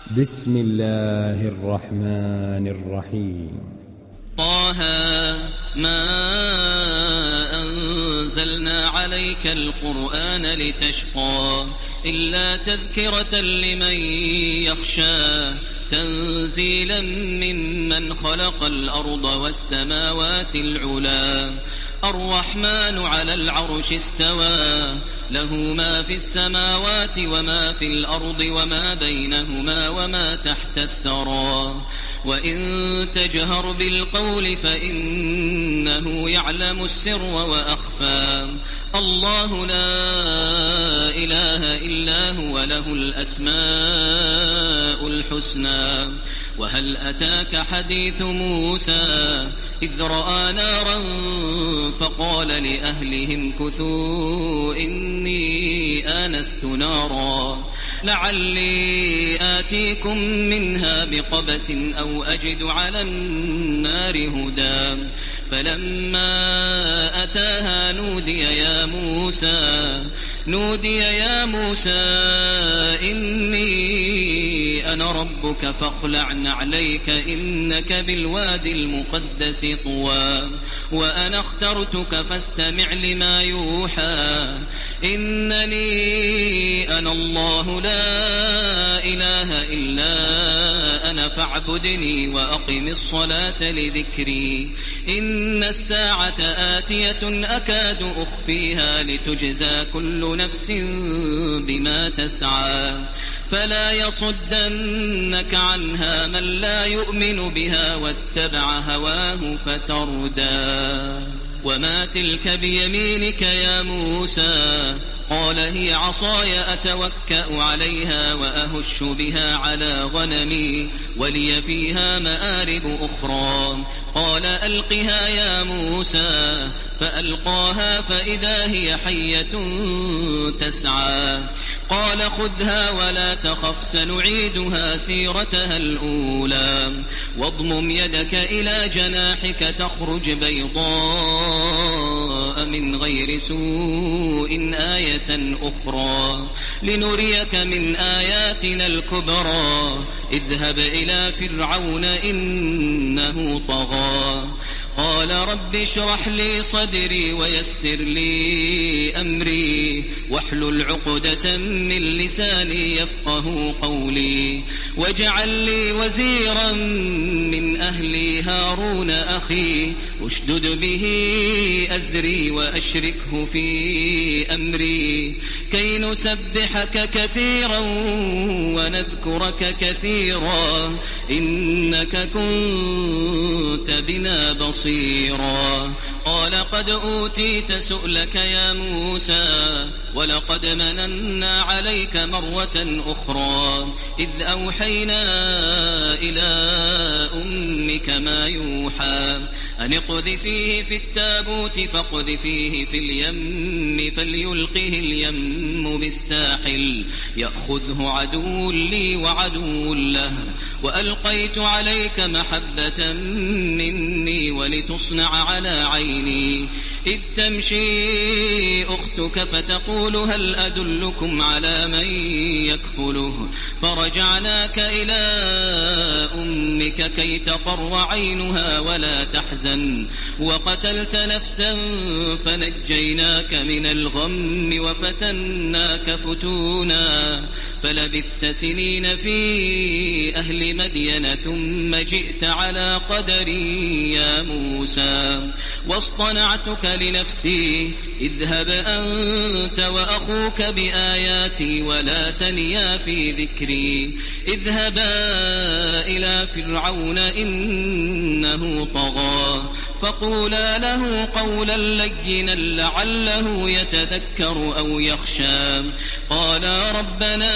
بسم الله الرحمن الرحيم. طه ما أنزلنا عليك القرآن لتشقى إلا تذكرة لمن يخشى تنزيلا ممن خلق الأرض والسماوات العلا الرحمن على العرش استوى له ما في السماوات وما في الأرض وما بينهما وما تحت الثرى وإن تجهر بالقول فإنه يعلم السر وأخفى الله لا إله إلا هو له الأسماء الحسنى وهل أتاك حديث موسى إذ رأى نارا فقال لأهلهم كثوا إني آنست نارا لعلي آتيكم منها بقبس أو أجد على النار هدى فلما أتاها نودي يا موسى إني أنا ربك فاخلع نعليك إنك بالوادي المقدس طوى وأنا اخترتك فاستمع لما يوحى إنني أنا الله لا إله إلا أنا فاعبدني وأقم الصلاة لذكري إن الساعة آتية أكاد أخفيها لتجزى كل نفس بما تسعى فلا يصدنك عنها من لا يؤمن بها واتبع هواه فتردى وما تلك بيمينك يا موسى قال هي عصاي أتوكأ عليها وأهش بها على غنمي ولي فيها مآرب أخرى قال ألقها يا موسى فألقاها فإذا هي حية تسعى قال خذها ولا تخف سنعيدها سيرتها الأولى واضمم يدك إلى جناحك تخرج بيضاء من غير سوء آية أخرى لنريك من آياتنا الكبرى اذهب إلى فرعون إنه طغى قال رب اشرح لي صدري ويسر لي أمري واحلل عقدة من لساني يفقه قولي واجعل لي وزيرا من أهلي هارون أخي اشدد به أزري وأشركه في أمري كي نسبحك كثيرا ونذكرك كثيرا إنك كنت بنا بصيرا قال قد أوتيت سؤلك يا موسى ولقد مننا عليك مرة أخرى إذ أوحينا إلى أمك ما يوحى أن اقذفيه في التابوت فاقذفيه في اليم فليلقه اليم بالساحل يأخذه عدو لي وعدو له وألقيت عليك محبة مني ولتصنع على عيني إذ تمشي أختك فتقول هل أدلكم على من يكفله فرجعناك إلى أمك كي تقر عينها ولا تحزن وقتلت نفسا فنجيناك من الغم وفتناك فتونا فلبثت سنين في أهل مدين ثم جئت على قدري يا موسى واصطنعتك لنفسي اذهب أنت وأخوك بآياتي ولا تنيا في ذكري اذهبا إلى فرعون إنه طغى فقولا له قولا لينا لعله يتذكر أو يخشى قالا ربنا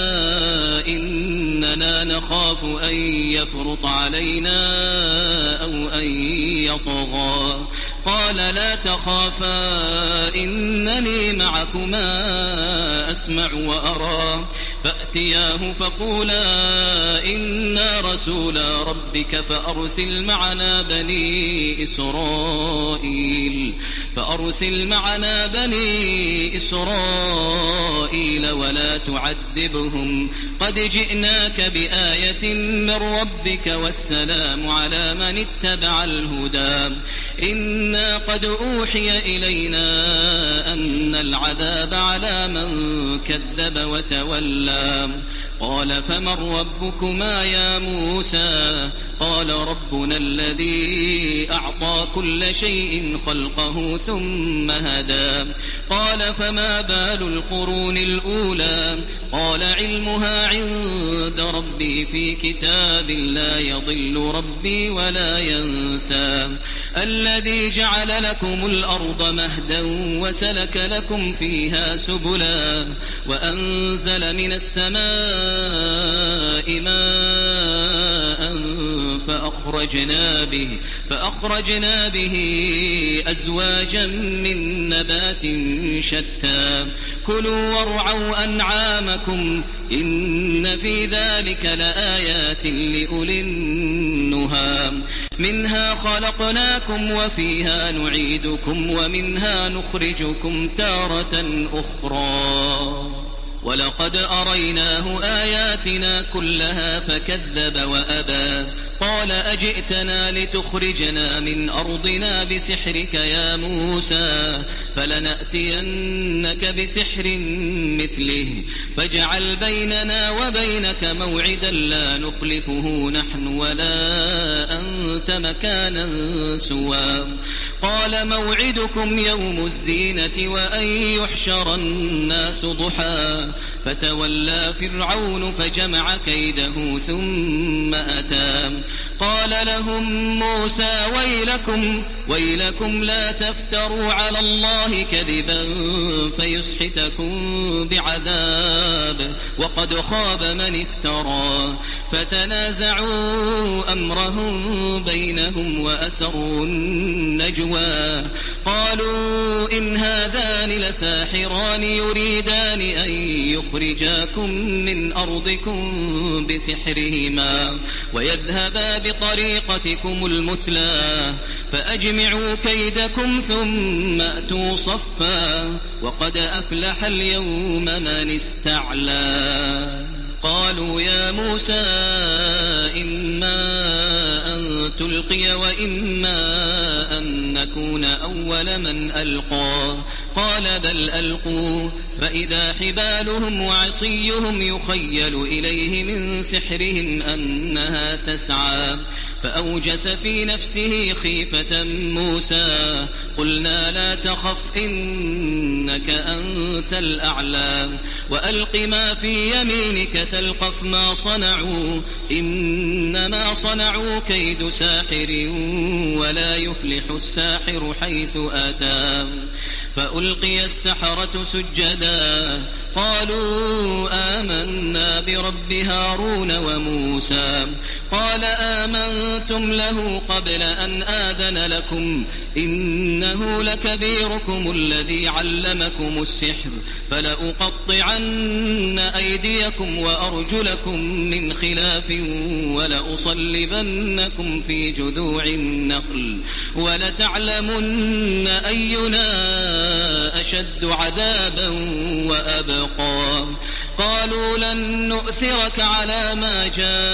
إننا نخاف أن يفرط علينا أو أن يطغى قال لا تخافا إنني معكما أسمع وأرى فأتياه فقولا إنا رسولا ربك فأرسل معنا بني إسرائيل فأرسل معنا بني إسرائيل ولا تعذبهم قد جئناك بآية من ربك والسلام على من اتبع الهدى إنا قد أوحي إلينا أن العذاب على من كذب وتولى قال فمن ربكما يا موسى قال ربنا الذي أعطى كل شيء خلقه ثم هدى قال فما بال القرون الأولى قال علمها عند ربي في كتاب لا يضل ربي ولا ينسى الذي جعل لكم الأرض مهدا وسلك لكم فيها سبلا وأنزل من السماء ماء فأخرجنا به أزواجا من نبات شتى كلوا وارعوا أنعامكم إن في ذلك لآيات لأولي النهى منها خلقناكم وفيها نعيدكم ومنها نخرجكم تارة أخرى ولقد أريناه آياتنا كلها فكذب وأبى قال أجئتنا لتخرجنا من أرضنا بسحرك يا موسى فلنأتينك بسحر مثله فاجعل بيننا وبينك موعدا لا نخلفه نحن ولا أنت مكانا سوى قال موعدكم يوم الزينة وأن يحشر الناس ضحى فتولى فرعون فجمع كيده ثم أتى قال لهم موسى ويلكم لا تفتروا على الله كذبا فيسحتكم بعذاب وقد خاب من افترى فتنازعوا أمرهم بينهم وأسروا النجوى قالوا إن هذان لساحران يريدان أن يخرجاكم من أرضكم بسحرهما ويذهبا بطريقتكم المثلى فأجمعوا كيدكم ثم أتوا صفا وقد أفلح اليوم من استعلى قالوا يا موسى إما أن تلقي وإما أن نكون أول من ألقى قال بل ألقوا فإذا حبالهم وعصيهم يخيل إليه من سحرهم أنها تسعى فأوجس في نفسه خيفة موسى قلنا لا تخف إنك أنت الأعلى وألق ما في يمينك تلقف ما صنعوا إنما صنعوا كيد ساحر ولا يفلح الساحر حيث أتى فألقي السحرة سجدا قالوا آمنا برب هارون وموسى قال آمنتم له قبل أن آذن لكم إنه لكبيركم الذي علمكم السحر فلأقطعن أيديكم وأرجلكم من خلاف ولأصلبنكم في جذوع النخل ولتعلمن أينا أشد عذابا وأبقى قالوا لن نؤثرك على ما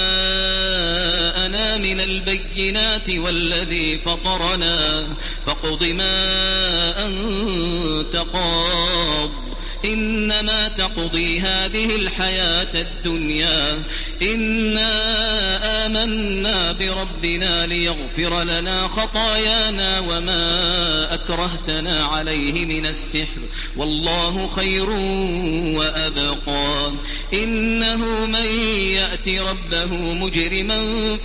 جاءنا من البينات والذي فطرنا فاقض ما أنت قاض إنما تقضي هذه الحياة الدنيا إنا آمنا بربنا ليغفر لنا خطايانا وما أكرهتنا عليه من السحر والله خير وأبقى إنه من يأت ربه مجرما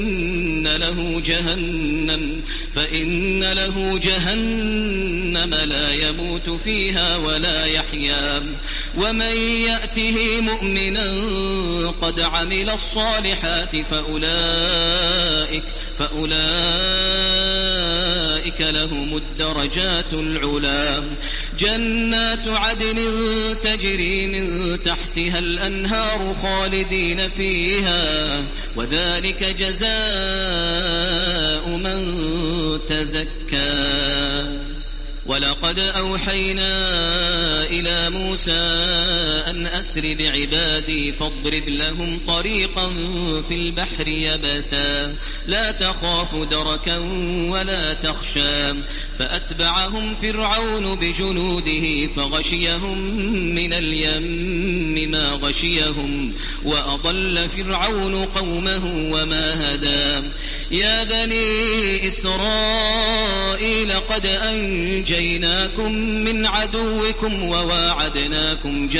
فإن له جهنم لا يموت فيها ولا يحيا ومن يأته مؤمنا قد عمل الصالحات فأولئك لهم الدرجات العلا جنات عدن تجري من تحتها الأنهار خالدين فيها وذلك جزاء من تزكى ولقد أوحينا إلى موسى أن أسر بعبادي فاضرب لهم طريقا في البحر يبسا لا تخاف دركا ولا تخشى فأتبعهم فرعون بجنوده فغشيهم من اليم ما غشيهم وأضل فرعون قومه وما هدى يا بني إسرائيل قد أنجيناكم من عدوكم وواعدناكم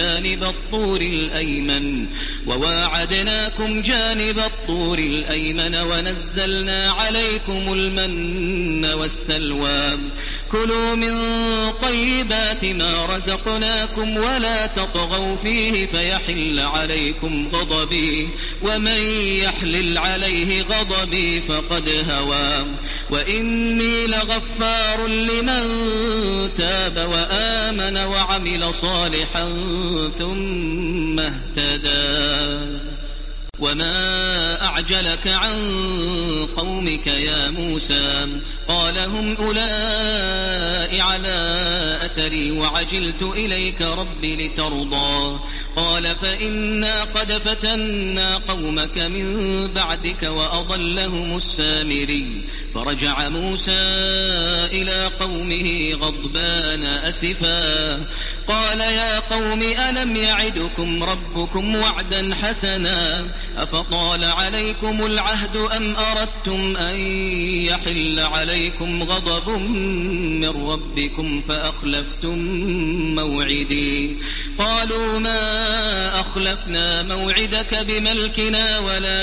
جانب الطور الأيمن ونزلنا عليكم المن والسلوى كلوا من طيبات ما رزقناكم ولا تطغوا فيه فيحل عليكم غضبي ومن يحلل عليه غضبي فقد هوى وإني لغفار لمن تاب وآمن وعمل صالحا ثم اهتدى وما أعجلك عن قومك يا موسى قال هم أولئك على أثري وعجلت إليك رب لترضى قال فإنا قد فتنا قومك من بعدك وأضلهم السامري فرجع موسى إلى قومه غضبان أسفا قال يا قوم ألم يعدكم ربكم وعدا حسنا أفطال عليكم العهد أم أردتم أن يحل عليكم غضب من ربكم فأخلفتم موعدي قالوا ما أخلفنا موعدك بملكنا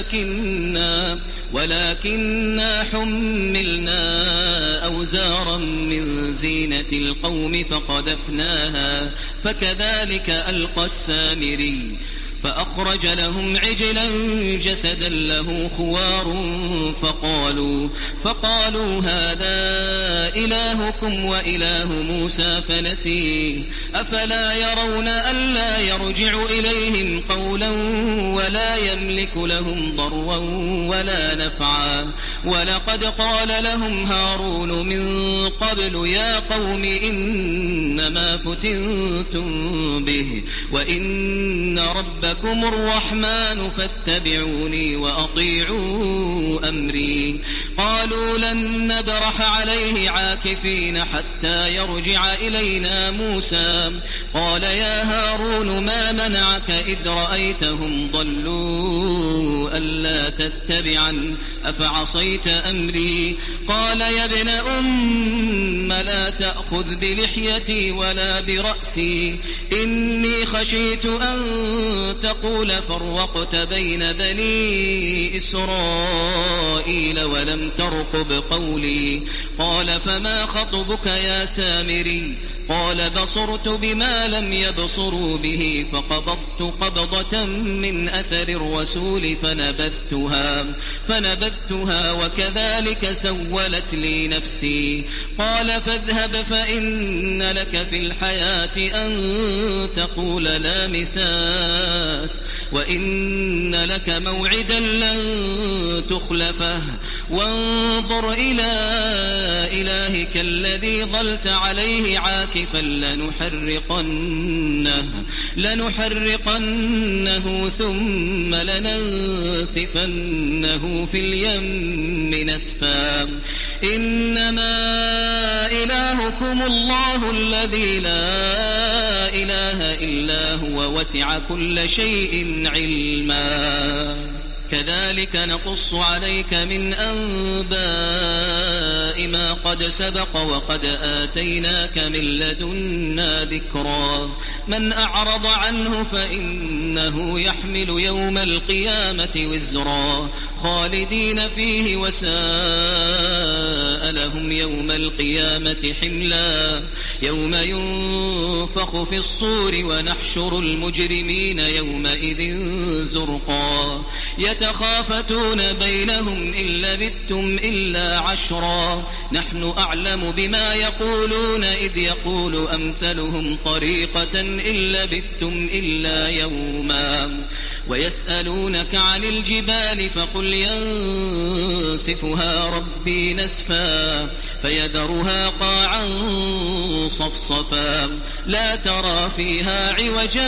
ولكننا حملنا أوزارا من زينة القوم فقذفناها فكذلك ألقى السامري فأخرج لهم عجلا جسدا له خوار فقالوا هذا إلهكم وإله موسى فنسيه أفلا يرون ألا يرجع إليهم قولا ولا يملك لهم ضرا ولا نفعا ولقد قال لهم هارون من قبل يا قوم إنما فتنتم به وإن ربكم الرحمن فاتبعوني وأطيعوا أمري قالوا لن نبرح عليه عاكفين حتى يرجع إلينا موسى قال يا هارون ما منعك إذ رأيتهم ضلوا ألا تتبعا أفعصيت أمري قال يا ابن أم لا تأخذ بلحيتي ولا برأسي إني خشيت أن تقول فرقت بين بني إسرائيل ولم ترقب قولي قال فما خطبك يا سامري قال بصرت بما لم يبصروا به فقبضت قبضة من أثر الرسول فنبذتها وكذلك سولت لي نفسي قال فاذهب فإن لك في الحياة أن تقول لا مساس وإن لك موعدا لن تخلفه وانظر إلى إلهك الذي ظلت عليه عاكفا لنحرقنه ثم لننسفنه في اليم نسفا إنما إلهكم الله الذي لا إله إلا هو وسع كل شيء علما كذلك نقص عليك من أنباء ما قد سبق وقد آتيناك من لدنا ذكرا من أعرض عنه فإنه يحمل يوم القيامة وزرا خالدين فيه وساء لهم يوم القيامة حملا يوم ينفخ في الصور ونحشر المجرمين يومئذ زرقا يتخافتون بينهم إن لبثتم إلا عشرا نحن أعلم بما يقولون إذ يقول أمثلهم طريقة إن لبثتم إلا يوما ويسألونك عن الجبال فقل ينسفها ربي نسفا فيذرها قاعا صفصفا لا ترى فيها عوجا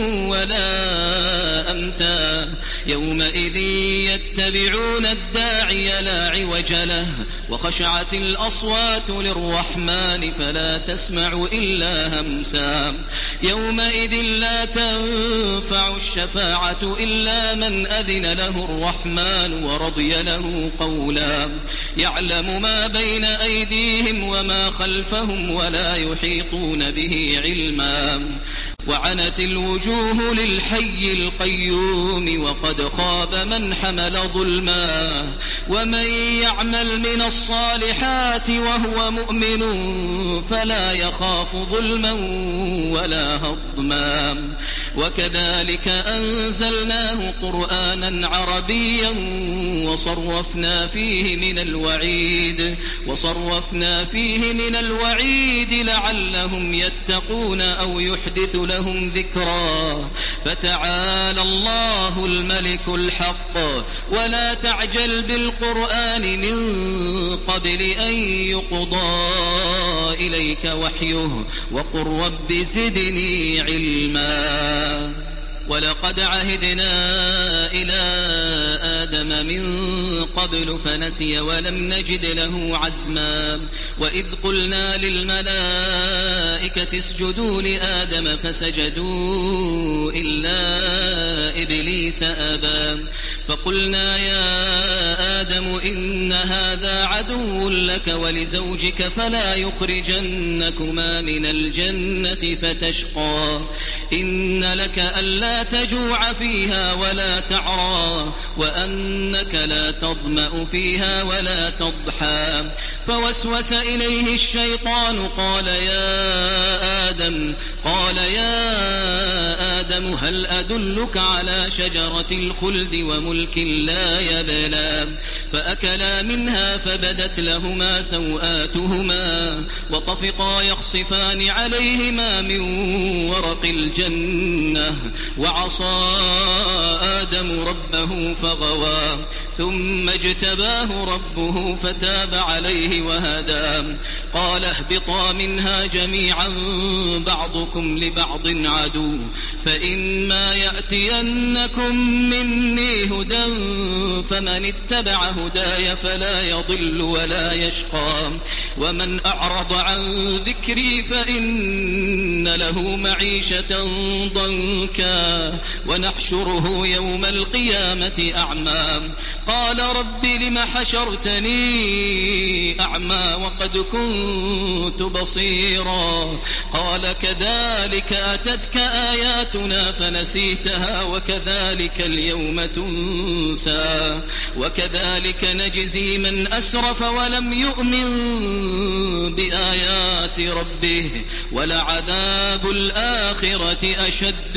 ولا أمتا يومئذ يتبعون الداعي لا عوج له وخشعت الأصوات للرحمن فلا تسمع إلا همسا يومئذ لا تنفع الشفاعة إلا من أذن له الرحمن ورضي له قولا يعلم ما بين أيديهم وما خلفهم ولا يحيطون به علما وعنت الوجوه للحي القيوم وقد خاب من حمل ظلما ومن يعمل من الصالحات وهو مؤمن فلا يخاف ظلما ولا هضما وكذلك أنزلناه قرآنا عربيا وصرفنا فيه من الوعيد لعلهم يتقون أو يحدث لهم ذكرا فتعالى الله الملك الحق ولا تعجل بالقرآن من قبل أن يقضى إليك وحيه وقل رب زدني علما ولقد عهدنا إلى آدم من قبل فنسي ولم نجد له عزما وإذ قلنا للملائكة اسجدوا لآدم فسجدوا إلا إبليس أبى فقلنا يا آدم إن هذا عدو لك ولزوجك فلا يخرجنكما من الجنة فتشقى إن لك ألا تجوع فيها ولا تعرى وأنك لا تظمأ فيها ولا تضحى فوسوس إليه الشيطان قال يا آدم هل أدلك على شجرة الخلد وملك لا يبلى فأكلا منها فبدت لهما سوآتهما وطفقا يخصفان عليهما من ورق الجنة وعصى آدم ربه فغوى ثم اجتباه ربه فتاب عليه وهدى قال اهبطا منها جميعا بعضكم لبعض عدو فإما يأتينكم مني هدى فمن اتبع هداي فلا يضل ولا يشقى ومن أعرض عن ذكري فإن له معيشة ضنكا ونحشره يوم القيامة أعمى قال رب لم حشرتني أعمى وقد كنت بصيرا قال كذلك أتتك آياتنا فنسيتها وكذلك اليوم تنسى وكذلك نجزي من أسرف ولم يؤمن بآيات ربه ولعذاب الآخرة أشد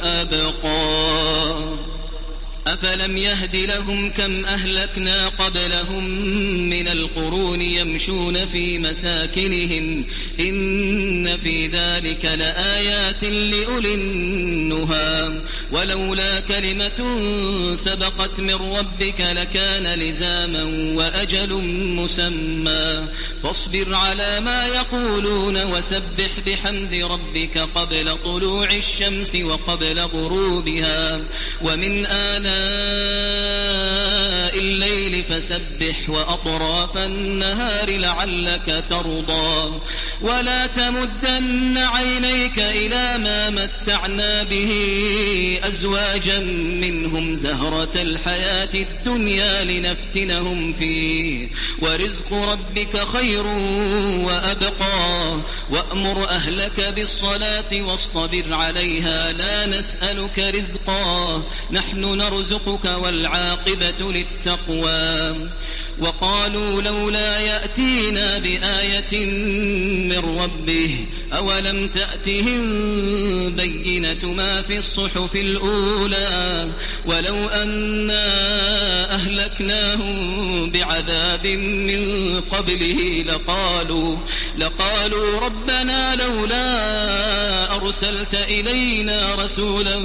وأبقى أفلم يهد لهم كم أهلكنا قبلهم من القرون يمشون في مساكنهم إن في ذلك لآيات لأولي النهى ولولا كلمة سبقت من ربك لكان لزاما وأجل مسمى فاصبر على ما يقولون وسبح بحمد ربك قبل طلوع الشمس وقبل غروبها ومن آناء الليل فسبح وأطراف النهار لعلك ترضى ولا تمدن عينيك إلى ما متعنا به أزواجا منهم زهرة الحياة الدنيا لنفتنهم فيه ورزق ربك خير وأبقى وأمر أهلك بالصلاة واصطبر عليها لا نسألك رزقا نحن نرزقك والعاقبة للتقوى وقالوا لولا يأتينا بآية من ربه أولم تأتهم بينة ما في الصحف الأولى ولو أنا أهلكناهم أهلكناهم بعذاب من قبله لقالوا ربنا لولا أرسلت إلينا رسولا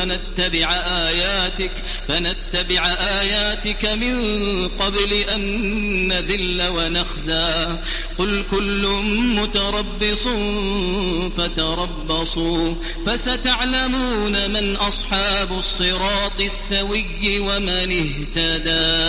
فنتبع آياتك من قبل أن نذل ونخزى قل كل متربص فتربصوا فستعلمون من أصحاب الصراط السوي ومن اهتدى.